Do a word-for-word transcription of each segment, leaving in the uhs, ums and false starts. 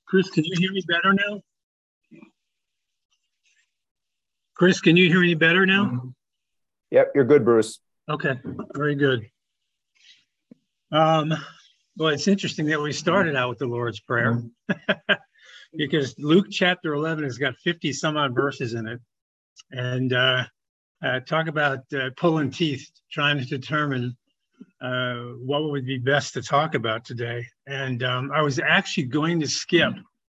Chris, can you hear me better now? Chris, can you hear me better now? Yep, you're good, Bruce. Okay, very good. Um, well, it's interesting that we started out with the Lord's Prayer because Luke chapter eleven has got fifty some odd verses in it. And uh, uh, talk about uh, pulling teeth, trying to determine uh, what would be best to talk about today. And um, I was actually going to skip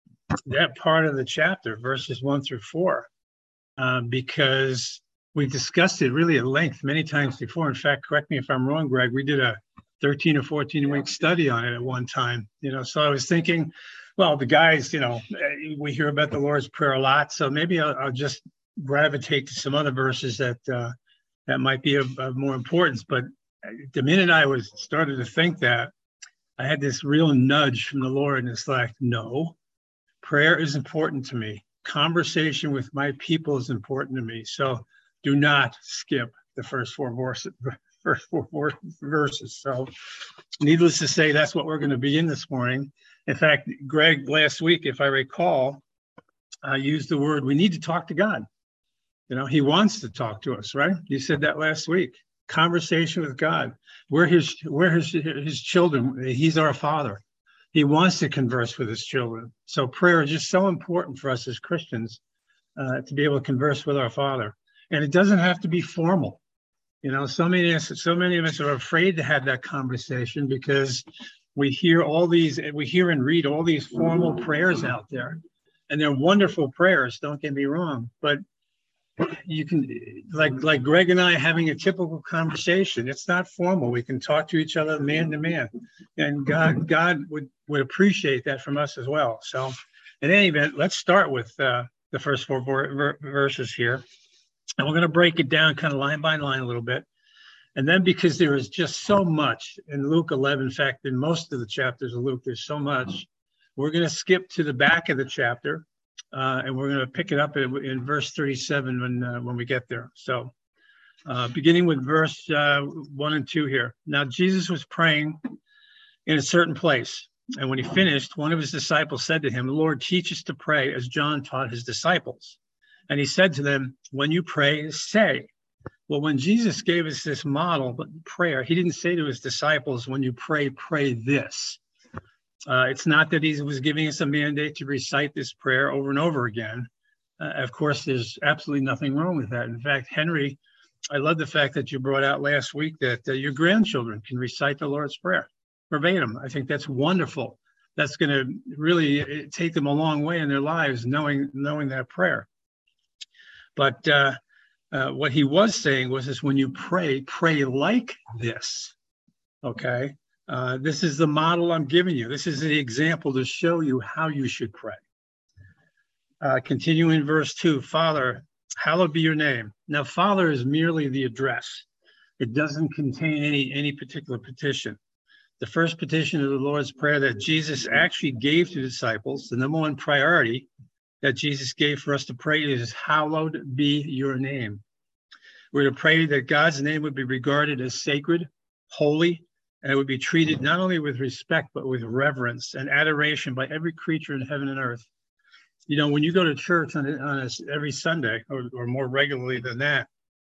that part of the chapter, verses one through four, uh, because we discussed it really at length many times before. In fact, correct me if I'm wrong, Greg, we did a thirteen or fourteen week study on it at one time. You know, so I was thinking, well, the guys, you know, we hear about the Lord's Prayer a lot, so maybe I'll, I'll just gravitate to some other verses that uh, that might be of, of more importance. But the minute I was started to think that, I had this real nudge from the Lord, and it's like, no, prayer is important to me. Conversation with my people is important to me. So do not skip the first four verses. First four verses. So, needless to say, that's what we're going to begin this morning. In fact, Greg, last week, if I recall, I used the word, we need to talk to God. You know, he wants to talk to us, right? You said that last week. Conversation with God. We're his, we're his, his children. He's our Father. He wants to converse with his children. So prayer is just so important for us as Christians uh, to be able to converse with our Father. And it doesn't have to be formal. You know, so many, so many of us are afraid to have that conversation because we hear all these, we hear and read all these formal prayers out there. And they're wonderful prayers, don't get me wrong. But you can, like like Greg and I having a typical conversation. It's not formal. We can talk to each other man to man. And God God would, would appreciate that from us as well. So in any event, let's start with uh, the first four ver- verses here. And we're going to break it down kind of line by line a little bit. And then because there is just so much in Luke eleven, in fact, in most of the chapters of Luke, there's so much, we're going to skip to the back of the chapter. Uh, and we're going to pick it up in, in verse thirty-seven when uh, when we get there. So uh, beginning with verse uh, one and two here. Now, Jesus was praying in a certain place. And when he finished, one of his disciples said to him, Lord, teach us to pray as John taught his disciples. And he said to them, when you pray, say. Well, when Jesus gave us this model prayer, he didn't say to his disciples, when you pray, pray this. Uh, it's not that he was giving us a mandate to recite this prayer over and over again. Uh, of course, there's absolutely nothing wrong with that. In fact, Henry, I love the fact that you brought out last week that uh, your grandchildren can recite the Lord's Prayer verbatim. I think that's wonderful. That's going to really take them a long way in their lives, knowing knowing that prayer. But uh, uh, what he was saying was, is when you pray, pray like this, okay? Uh, this is the model I'm giving you. This is the example to show you how you should pray. Uh, continue in verse two, Father, hallowed be your name. Now, Father is merely the address. It doesn't contain any, any particular petition. The first petition of the Lord's Prayer that Jesus actually gave to disciples, the number one priority that Jesus gave for us to pray is, hallowed be your name. We're to pray that God's name would be regarded as sacred, holy, and it would be treated not only with respect, but with reverence and adoration by every creature in heaven and earth. You know, when you go to church on, a, on a, every Sunday, or, or more regularly than that,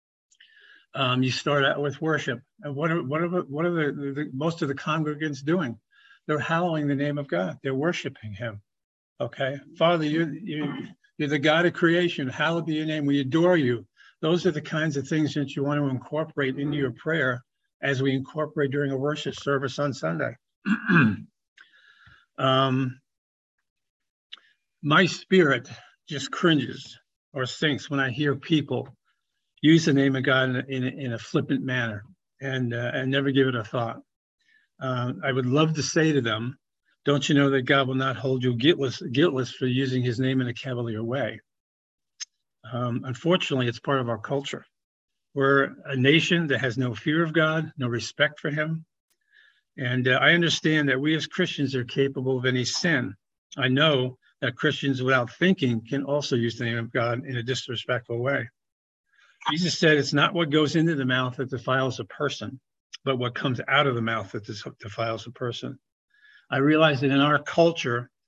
um, you start out with worship. And what are, what are, what are the, the, most of the congregants doing? They're hallowing the name of God. They're worshiping him. Okay? Father, you're, you're, you're the God of creation. Hallowed be your name. We adore you. Those are the kinds of things that you want to incorporate into your prayer as we incorporate during a worship service on Sunday. um, my spirit just cringes or sinks when I hear people use the name of God in a, in a, in a flippant manner and, uh, and never give it a thought. Uh, I would love to say to them, don't you know that God will not hold you guiltless, guiltless for using his name in a cavalier way? Um, unfortunately, it's part of our culture. We're a nation that has no fear of God, no respect for him. And uh, I understand that we as Christians are capable of any sin. I know that Christians without thinking can also use the name of God in a disrespectful way. Jesus said it's not what goes into the mouth that defiles a person, but what comes out of the mouth that defiles a person. I realize that in our culture,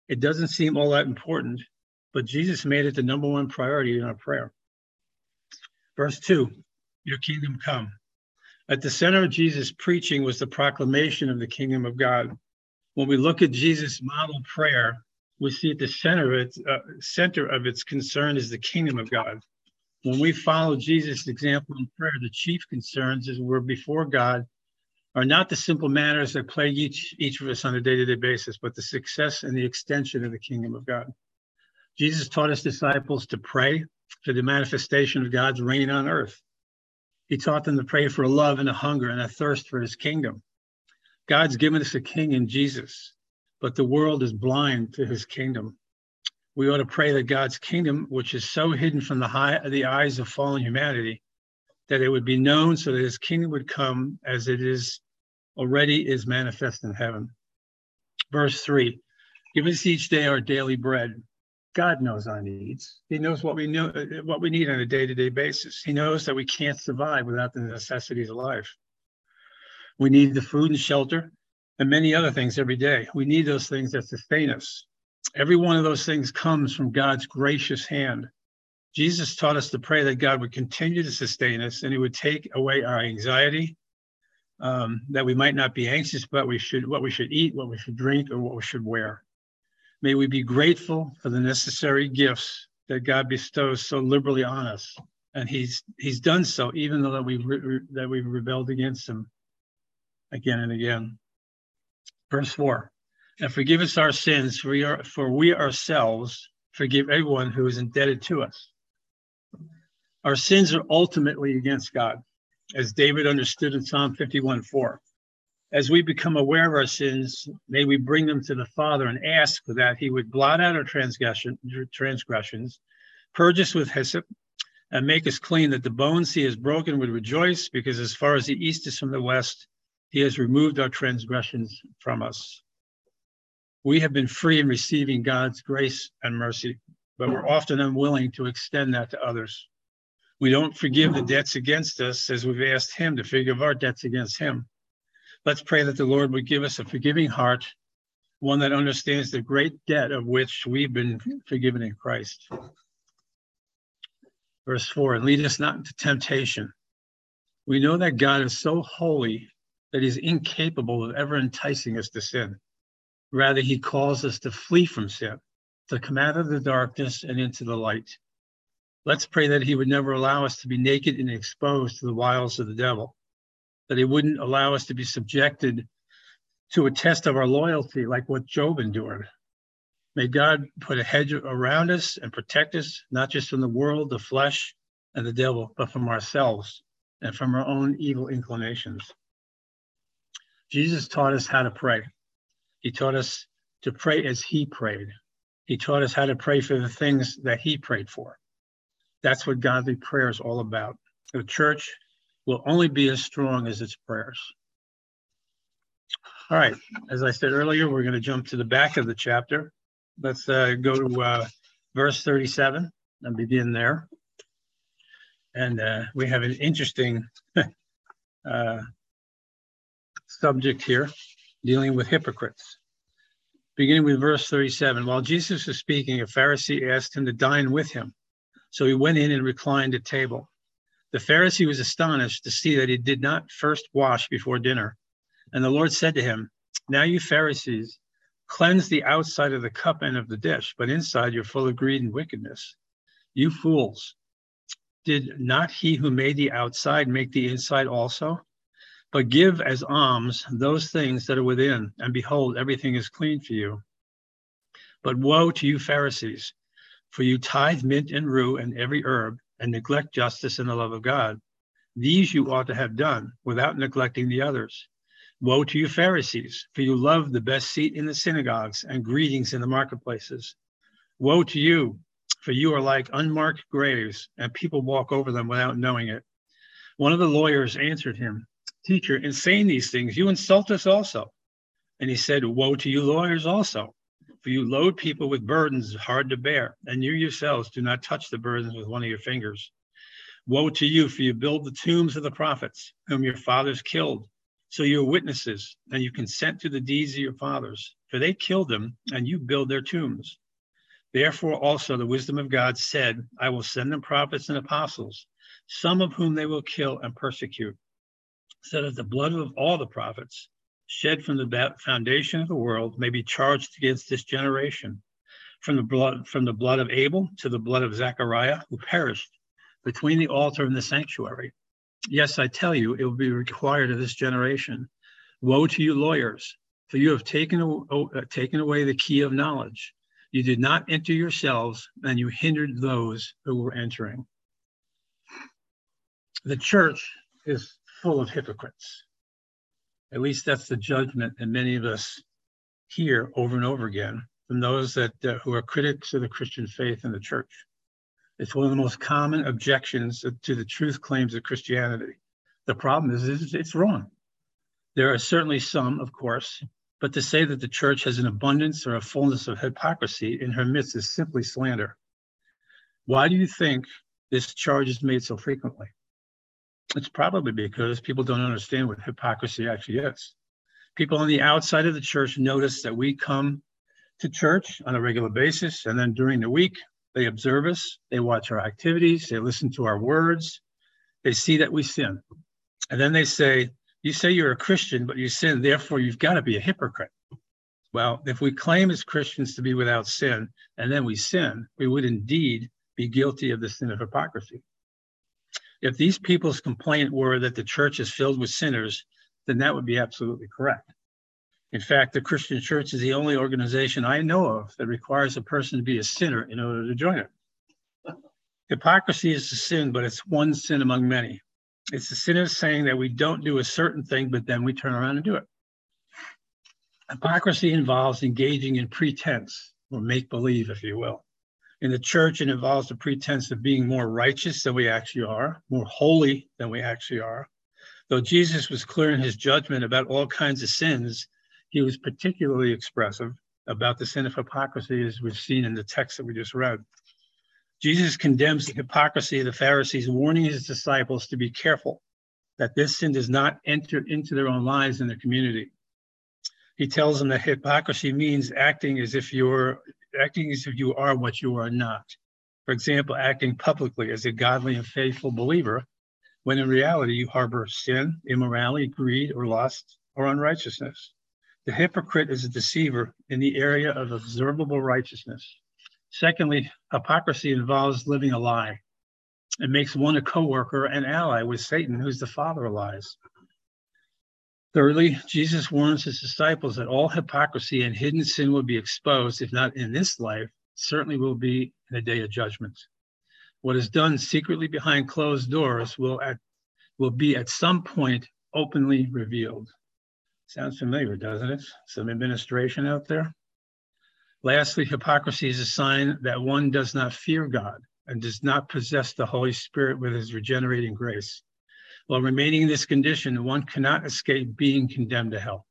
It doesn't seem all that important, but Jesus made it the number one priority in our prayer. Verse two, your kingdom come. At the center of Jesus' preaching was the proclamation of the kingdom of God. When we look at Jesus' model prayer, we see at the center of its uh, center of its concern is the kingdom of God. When we follow Jesus' example in prayer, the chief concerns as we're before God are not the simple matters that plague each, each of us on a day-to-day basis, but the success and the extension of the kingdom of God. Jesus taught his disciples to pray for the manifestation of God's reign on earth. He taught them to pray for a love and a hunger and a thirst for his kingdom. God's given us a king in Jesus, but the world is blind to his kingdom. We ought to pray that God's kingdom, which is so hidden from the, high, the eyes of fallen humanity, that it would be known so that his kingdom would come as it is already is manifest in heaven. Verse three, give us each day our daily bread. God knows our needs. He knows what we know, what we need on a day-to-day basis. He knows that we can't survive without the necessities of life. We need the food and shelter and many other things every day. We need those things that sustain us. Every one of those things comes from God's gracious hand. Jesus taught us to pray that God would continue to sustain us and he would take away our anxiety, um, that we might not be anxious about we should, what we should eat, what we should drink, or what we should wear. May we be grateful for the necessary gifts that God bestows so liberally on us. And he's he's done so even though that we've, re- that we've rebelled against him again and again. Verse four, and forgive us our sins, for we, are, for we ourselves forgive everyone who is indebted to us. Our sins are ultimately against God, as David understood in Psalm fifty-one four. As we become aware of our sins, may we bring them to the Father and ask that he would blot out our transgression, transgressions, purge us with hyssop, and make us clean, that the bones he has broken would rejoice, because as far as the east is from the west, he has removed our transgressions from us. We have been free in receiving God's grace and mercy, but we're often unwilling to extend that to others. We don't forgive the debts against us as we've asked him to forgive our debts against him. Let's pray that the Lord would give us a forgiving heart, one that understands the great debt of which we've been forgiven in Christ. Verse four, and lead us not into temptation. We know that God is so holy that he's incapable of ever enticing us to sin. Rather, he calls us to flee from sin, to come out of the darkness and into the light. Let's pray that he would never allow us to be naked and exposed to the wiles of the devil, that he wouldn't allow us to be subjected to a test of our loyalty like what Job endured. May God put a hedge around us and protect us, not just from the world, the flesh, and the devil, but from ourselves and from our own evil inclinations. Jesus taught us how to pray. He taught us to pray as he prayed. He taught us how to pray for the things that he prayed for. That's what godly prayer is all about. The church will only be as strong as its prayers. All right, as I said earlier, we're going to jump to the back of the chapter. Let's uh, go to uh, verse thirty-seven and begin there. And uh, we have an interesting uh, subject here, dealing with hypocrites. Beginning with verse thirty-seven, while Jesus was speaking, a Pharisee asked him to dine with him. So he went in and reclined at table. The Pharisee was astonished to see that he did not first wash before dinner. And the Lord said to him, now you Pharisees, cleanse the outside of the cup and of the dish, but inside you're full of greed and wickedness. You fools, did not he who made the outside make the inside also? But give as alms those things that are within, and behold, everything is clean for you. But woe to you Pharisees, for you tithe mint and rue and every herb, and neglect justice and the love of God. These you ought to have done without neglecting the others. Woe to you Pharisees, for you love the best seat in the synagogues and greetings in the marketplaces. Woe to you, for you are like unmarked graves, and people walk over them without knowing it. One of the lawyers answered him, Teacher, in saying these things, you insult us also. And he said, woe to you lawyers also, for you load people with burdens hard to bear, and you yourselves do not touch the burdens with one of your fingers. Woe to you, for you build the tombs of the prophets, whom your fathers killed, So you are witnesses, and you consent to the deeds of your fathers, for they killed them, and you build their tombs. Therefore also the wisdom of God said, I will send them prophets and apostles, some of whom they will kill and persecute, so that the blood of all the prophets shed from the foundation of the world may be charged against this generation, from the blood from the blood of Abel to the blood of Zechariah, who perished between the altar and the sanctuary. Yes, I tell you, it will be required of this generation. Woe to you lawyers, for you have taken, uh, taken away the key of knowledge. You did not enter yourselves, and you hindered those who were entering. The church is full of hypocrites. At least that's the judgment that many of us hear over and over again from those that uh, who are critics of the Christian faith and the church. It's one of the most common objections to the truth claims of Christianity. The problem is, is it's wrong. There are certainly some, of course, but to say that the church has an abundance or a fullness of hypocrisy in her midst is simply slander. Why do you think this charge is made so frequently? It's probably because people don't understand what hypocrisy actually is. People on the outside of the church notice that we come to church on a regular basis, and then during the week, they observe us, they watch our activities, they listen to our words, they see that we sin. And then they say, you say you're a Christian, but you sin, therefore you've got to be a hypocrite. Well, if we claim as Christians to be without sin, and then we sin, we would indeed be guilty of the sin of hypocrisy. If these people's complaint were that the church is filled with sinners, then that would be absolutely correct. In fact, the Christian church is the only organization I know of that requires a person to be a sinner in order to join it. Hypocrisy is a sin, but it's one sin among many. It's the sin of saying that we don't do a certain thing, but then we turn around and do it. Hypocrisy involves engaging in pretense, or make-believe, if you will. In the church, it involves the pretense of being more righteous than we actually are, more holy than we actually are. Though Jesus was clear in his judgment about all kinds of sins, he was particularly expressive about the sin of hypocrisy, as we've seen in the text that we just read. Jesus condemns the hypocrisy of the Pharisees, warning his disciples to be careful that this sin does not enter into their own lives and their community. He tells them that hypocrisy means acting as if you're acting as if you are what you are not. For example, acting publicly as a godly and faithful believer, when in reality you harbor sin, immorality, greed, or lust, or unrighteousness. The hypocrite is a deceiver in the area of observable righteousness. Secondly, hypocrisy involves living a lie. It makes one a co-worker and ally with Satan, who's the father of lies. Thirdly, Jesus warns his disciples that all hypocrisy and hidden sin will be exposed, if not in this life, certainly will be in the day of judgment. What is done secretly behind closed doors will, at, will be at some point openly revealed. Sounds familiar, doesn't it? Some administration out there. Lastly, hypocrisy is a sign that one does not fear God and does not possess the Holy Spirit with his regenerating grace. While remaining in this condition, one cannot escape being condemned to hell.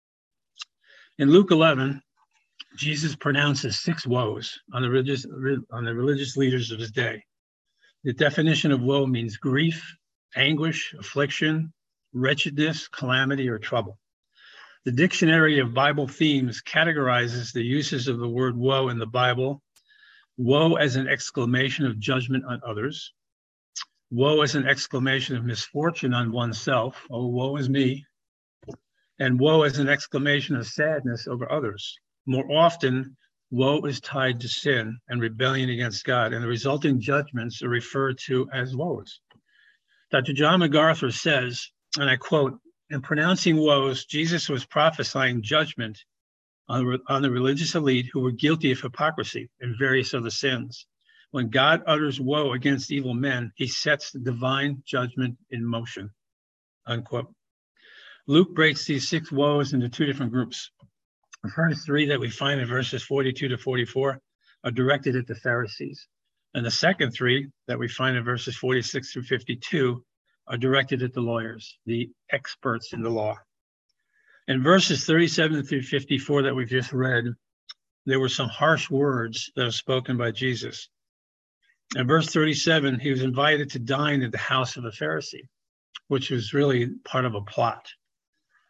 In Luke eleven, Jesus pronounces six woes on the religious, on the religious leaders of his day. The definition of woe means grief, anguish, affliction, wretchedness, calamity, or trouble. The Dictionary of Bible Themes categorizes the uses of the word woe in the Bible: woe as an exclamation of judgment on others, woe as an exclamation of misfortune on oneself, oh, woe is me, and woe as an exclamation of sadness over others. More often, woe is tied to sin and rebellion against God, and the resulting judgments are referred to as woes. Doctor John MacArthur says, and I quote, "In pronouncing woes, Jesus was prophesying judgment on, on the religious elite who were guilty of hypocrisy and various other sins. When God utters woe against evil men, he sets the divine judgment in motion," unquote. Luke breaks these six woes into two different groups. The first three that we find in verses forty-two to forty-four are directed at the Pharisees. And the second three that we find in verses forty-six through fifty-two are directed at the lawyers, the experts in the law. In verses thirty-seven through fifty-four that we've just read, there were some harsh words that were spoken by Jesus. In verse thirty-seven, he was invited to dine at the house of a Pharisee, which was really part of a plot.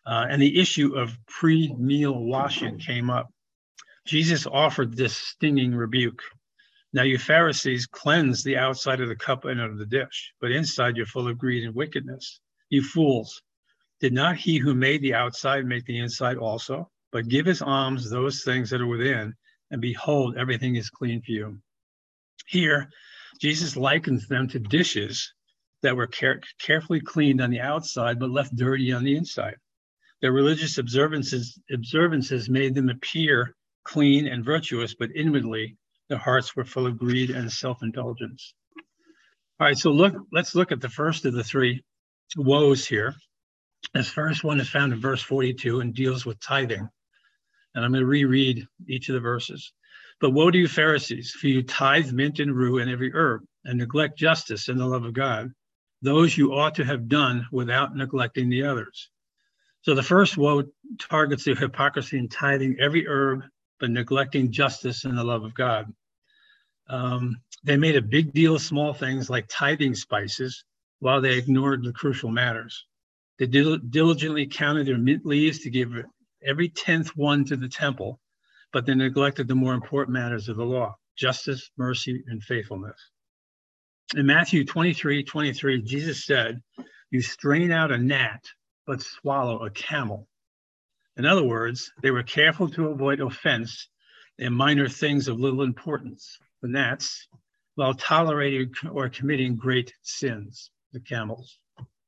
Uh, and the issue of pre-meal washing came up. Jesus offered this stinging rebuke. Now you Pharisees cleanse the outside of the cup and of the dish, but inside you're full of greed and wickedness. You fools, did not he who made the outside make the inside also? But give his alms those things that are within, and behold, everything is clean for you. Here, Jesus likens them to dishes that were care- carefully cleaned on the outside, but left dirty on the inside. Their religious observances, observances made them appear clean and virtuous, but inwardly, their hearts were full of greed and self-indulgence. All right, so look, let's look at the first of the three woes here. This first one is found in verse forty-two and deals with tithing. And I'm going to reread each of the verses. But woe to you, Pharisees, for you tithe mint and rue and every herb, and neglect justice and the love of God. Those you ought to have done without neglecting the others. So the first woe targets the hypocrisy in tithing every herb, but neglecting justice and the love of God. Um, they made a big deal of small things like tithing spices while they ignored the crucial matters. They dil- diligently counted their mint leaves to give every tenth one to the temple, but they neglected the more important matters of the law, justice, mercy, and faithfulness. In Matthew twenty-three twenty-three, Jesus said, you strain out a gnat, but swallow a camel. In other words, they were careful to avoid offense in minor things of little importance, the gnats, while tolerating or committing great sins, the camels.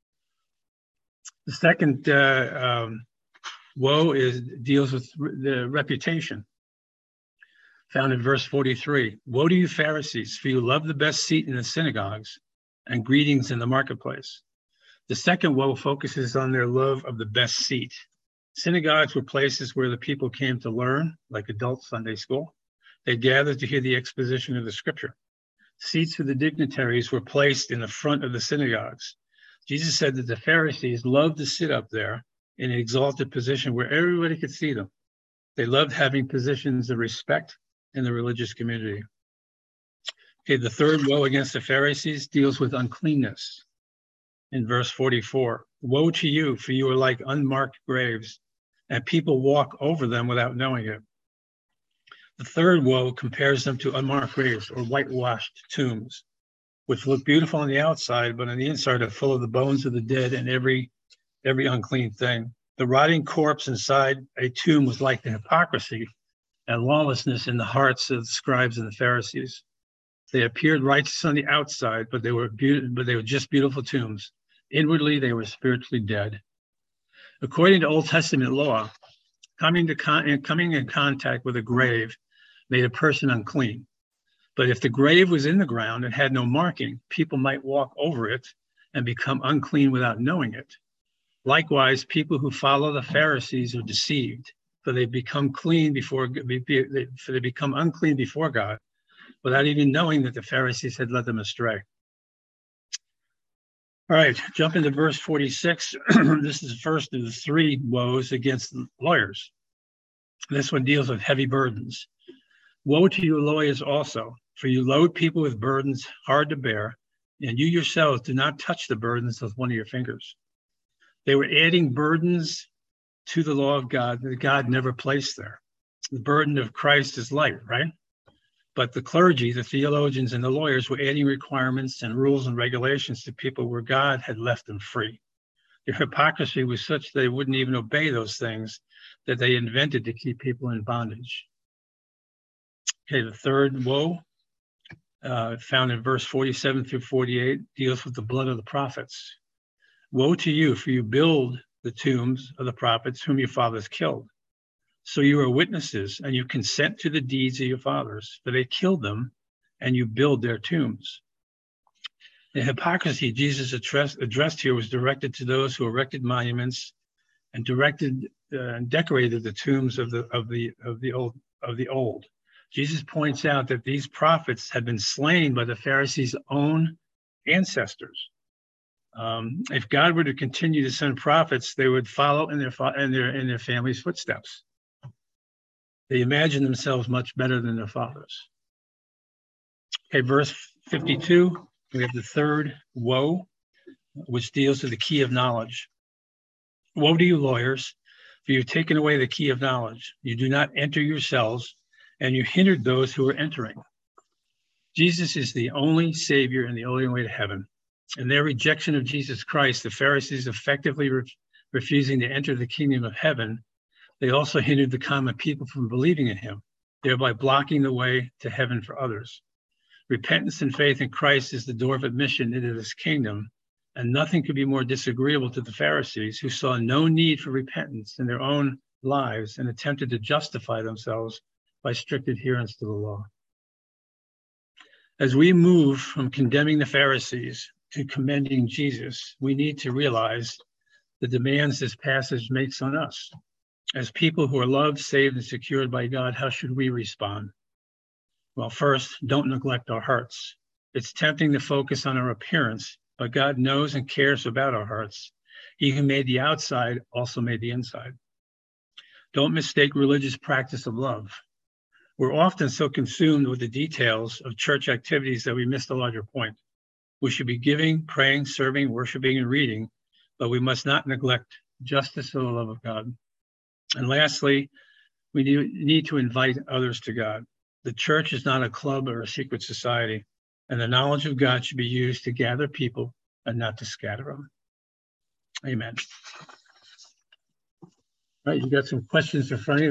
The second uh, um, woe is deals with the reputation, found in verse forty-three. Woe to you, Pharisees, for you love the best seat in the synagogues and greetings in the marketplace. The second woe focuses on their love of the best seat. Synagogues were places where the people came to learn, like adult Sunday school. They gathered to hear the exposition of the scripture. Seats for the dignitaries were placed in the front of the synagogues. Jesus said that the Pharisees loved to sit up there in an exalted position where everybody could see them. They loved having positions of respect in the religious community. Okay, the third woe against the Pharisees deals with uncleanness. In verse forty-four, woe to you, for you are like unmarked graves, and people walk over them without knowing it. The third woe compares them to unmarked graves or whitewashed tombs, which look beautiful on the outside, but on the inside are full of the bones of the dead and every every unclean thing. The rotting corpse inside a tomb was like the hypocrisy and lawlessness in the hearts of the scribes and the Pharisees. They appeared righteous on the outside, but they were be- but they were just beautiful tombs. Inwardly, they were spiritually dead. According to Old Testament law, coming to con- coming in contact with a grave made a person unclean. But if the grave was in the ground and had no marking, people might walk over it and become unclean without knowing it. Likewise, people who follow the Pharisees are deceived, for they become clean before, for they become unclean before God, without even knowing that the Pharisees had led them astray. All right, jump into verse forty-six. This is the first of the three woes against lawyers. This one deals with heavy burdens. Woe to you, lawyers, also, for you load people with burdens hard to bear, and you yourselves do not touch the burdens with one of your fingers. They were adding burdens to the law of God that God never placed there. The burden of Christ is light, right? But the clergy, the theologians, and the lawyers were adding requirements and rules and regulations to people where God had left them free. Their hypocrisy was such they wouldn't even obey those things that they invented to keep people in bondage. Okay, the third woe, uh, found in verse forty-seven through forty-eight, deals with the blood of the prophets. Woe to you, for you build the tombs of the prophets whom your fathers killed. So you are witnesses, and you consent to the deeds of your fathers, for they killed them, and you build their tombs. The hypocrisy Jesus addressed, addressed here was directed to those who erected monuments and directed uh, and decorated the tombs of the of the of the old of the old. Jesus points out that these prophets had been slain by the Pharisees' own ancestors. Um, if God were to continue to send prophets, they would follow in their in their in their family's footsteps. They imagine themselves much better than their fathers. Okay, verse fifty-two, we have the third woe, which deals with the key of knowledge. Woe to you, lawyers, for you've taken away the key of knowledge. You do not enter yourselves, and you hindered those who are entering. Jesus is the only Savior and the only way to heaven. In their rejection of Jesus Christ, the Pharisees effectively re- refusing to enter the kingdom of heaven, they also hindered the common people from believing in him, thereby blocking the way to heaven for others. Repentance and faith in Christ is the door of admission into this kingdom, and nothing could be more disagreeable to the Pharisees, who saw no need for repentance in their own lives and attempted to justify themselves by strict adherence to the law. As we move from condemning the Pharisees to commending Jesus, we need to realize the demands this passage makes on us. As people who are loved, saved, and secured by God, how should we respond? Well, first, don't neglect our hearts. It's tempting to focus on our appearance, but God knows and cares about our hearts. He who made the outside also made the inside. Don't mistake religious practice of love. We're often so consumed with the details of church activities that we miss the larger point. We should be giving, praying, serving, worshiping, and reading, but we must not neglect justice for the love of God. And lastly, we need to invite others to God. The church is not a club or a secret society, and the knowledge of God should be used to gather people and not to scatter them. Amen. All right, you got some questions in front of you.